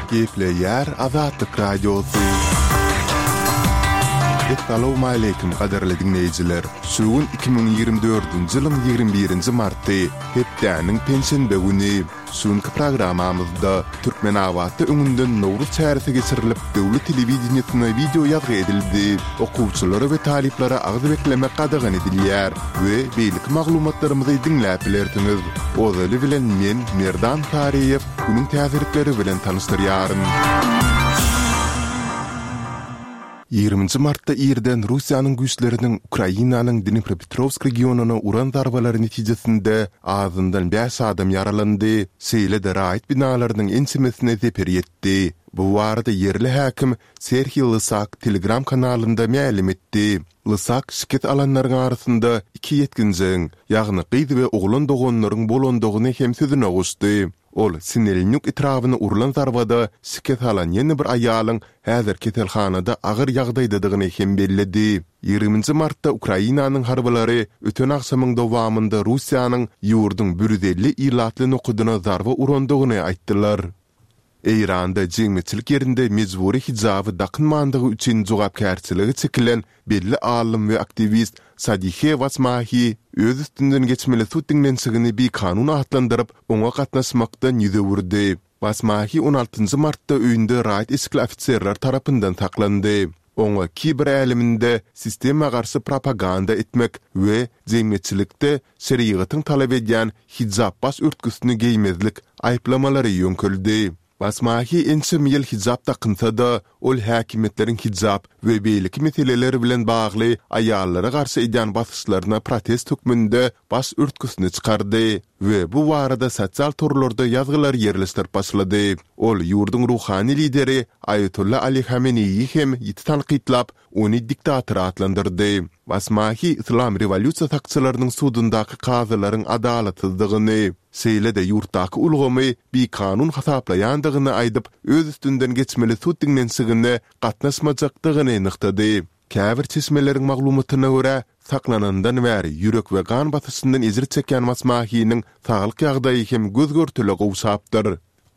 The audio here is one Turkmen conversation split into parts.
Gepleyer Azatlyk Radiosu. Assalamu alaykum qadarly dinleyijiler. Şuun 2024-nji ýylyň 21-nji marty, hepdäniň pensiýe güni. Şuňky programamyzda Türkmen awaty öňünden Nowruz çäresi geçirilip döwlet telewizionyna video ýazgy edildi. Okuwçylary we taliplara agzy beklemek qadagyn edilýär we beýlik maglumatlarymyzy dinläp bilersiňiz. Ozaly bilen men Merdan Tariýew bunyň täsirleri bilen tanışdyrýaryn. 20 martda ýerden Russiýanyň güýçleriniň Ukrainanyň Dnipropetrovsk regionuna uran darbalary netijesinde azyndan 5 adam yaralandy. Seýle-de raýat binalarynyň ensemesine zeper ýetdi. Bu warda yerli häkim Serhiy Lysak Telegram kanalynda ma'lum etdi. Lysak şirket alanlaryň arasynda 2 ýetginjiň, ýagny gyzy we oglan dogonlaryň bolandygyny hem sözüne goşdy. Ol Sinelnuk etrawyny urulan zarbada şirket alan ýene bir aýalyň häzir ketelhanada agyr ýagdaýdadygyny hem belledi. 20 martda Ukrainanyň harbalary öten akşamyň dowamında Russiýanyň ýurdun 150 ilatly nokudyna zarba urandygyny aýtdylar. Eýranda jeňmeçilik ýerinde mejburi hijaby dakynmandygy üçin jogapkärçiligi çekilen belli alim we aktivist Sadihe Vasmahi öz üstünden geçmeli tutdinglensigini bir kanun atlandyryp oňa gatnaşmakdan ýüze wurdy. Vasmahi 16 martda öýünde raýat eski ofitserler tarapyndan taklandy. Oňa kiber äliminde sistema garşy propaganda etmek we jeňmeçilikde şeriýatyň talap edýän hijab bas örtgüsini giýmezlik aýplamalary ýönköldi. Vasmahi ensem ýyl hijab takynsa-da ol häkimetleriň hijab we beýlik meseleleri bilen bagly aýallara garşy edýän basyşlaryna protest hökmünde bas örtgüsini çykardy we bu barada sosial torlarda ýazgylar ýerleşdirip başlady. Ol ýurduň ruhany lideri Ayatollah Ali Khamenei hem ýiti tanqidlap ony diktator adlandyrdy. Vasmahi İslam revolýusiýa takçylarynyň sudundaky kazylaryň adalatsyzlygyny, seýle-de ýurtdaky ulgamy bir kanun hasaplaýandygyny aýdyp öz üstünden geçmeli sud dinlensigine gatnaşmajakdygyny nyktady. Käbir çeşmeleriň maglumatyna görä saklanandan bäri ýürek we gan basyşyndan ezir çeken Vasmahiň saglyk ýagdaýy hem göz görtüle gowsapdyr.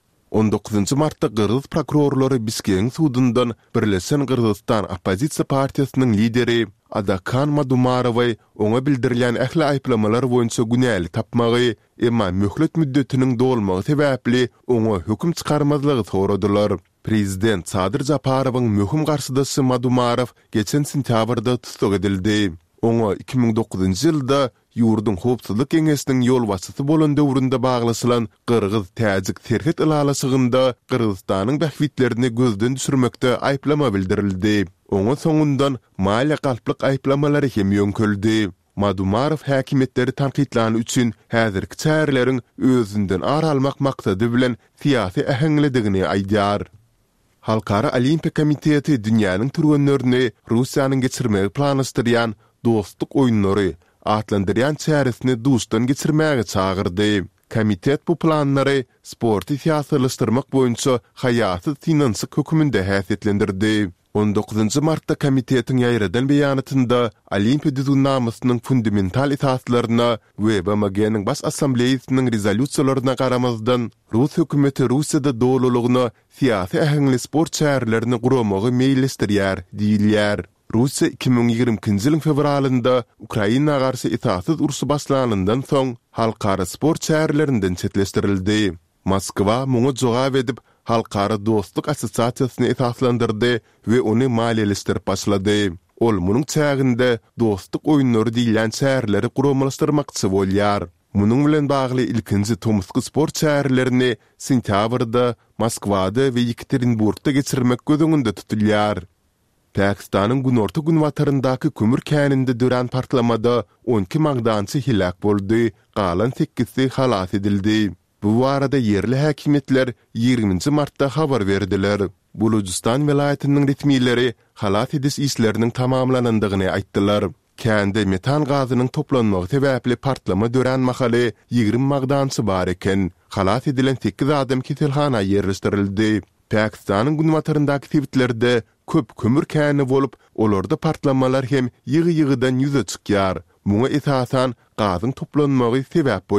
19 martda Qırğız prokurorlary Biskek sudundan Birleşen Qırgızstan Opozisiýa partiýasynyň lideri Adakan Madumarowy oňa bildirilen ähli aýplamalar boýunça günäli tapmagy, emma möhlet müddetiniň dolmagy sebäpli oňa höküm çykarmazlygy soradylar. Prezident Sadyr Japarowyň möhüm garşydaşy Madumarov geçen sentýabrda tutsak edildi. Oňa 2009-njy ýylda ýurdun howpsuzlyk keňesiniň ýol başçysy bolan döwründe baglasylan Qırgız-Täjik serhet ilalasygynda Qırgızstanyň bähwitlerini gözden düşürmekde aýplama bildirildi. Oňa soňundan maliýe galplyk aýplamalary hem ýönköldi. Madumarov häkimetleri tanqidlany üçin häzirki çäreleriň özünden aralmak maksady bilen siýasy ähengledigini aýdýar. Halkara Olimpiya Komiteti dünýäniň türgenlerini Russiýanyň geçirmegi planlaşdyrýan dostluk oýunlary atlandyrýan çäresini duşdan geçirmäge çagyrdy. Komitet bu planlary sporty siýasatlaşdyrmak boýunça haýaty finansyk hökmünde häsiýetlendirdi. 19 martda komitetiň ýaýradan beýanatynda Olimpiya düzgünnamesynyň fundamental esaslaryna we BMG-niň bas assambleýasynyň rezolýusiýalaryna garamazdan Rus hökümeti Russiýada dowlulugyny siýasy ähengli sport çärelerini guramagy meýillistirýär diýilýär. Russiýa 2022-nji ýylyň fevralynda Ukraina garşy esassız urusy başlanandan soň halkara sport çärelerinden çetleşdirildi. Moskwa muňa jogap edip halkara dostluk assosiasiýasyny esaslandyrdy we ony maliýeleşdirip başlady. Ol munyň çäginde dostluk oýunlary diýilen çäreleri guramalaşdyrmakçy bolýar. Munyň bilen bagly ilkinji Tomsk sport çärelerini sentýabrda Moskwada we Yekaterinburgda geçirmek gözüňünde tutulýar. Pakistanyň günorta gün wataryndaky kömür käninde dören partlamada 12 magdançy hilak boldy, galan 8-si halat edildi. Bu barada yerli häkimetler 20 martda habar berdiler. Bulujistan welaýatynyň resmiýetleri halat ediş işleriniň tamamlanandygyny aýtdylar. Kände metan gazynyň toplanmagy sebäpli partlama dören mahaly 20 magdançy bar eken. Halat edilen 8 adam ketelhana ýerleşdirildi. Pakistanyň gün wataryndaky sebitlerde köp kömür käni bolup, olarda partlamalar hem ýygy-ýygydan ýüze çykýar. Muňa esasan gazyň toplanmagy sebäp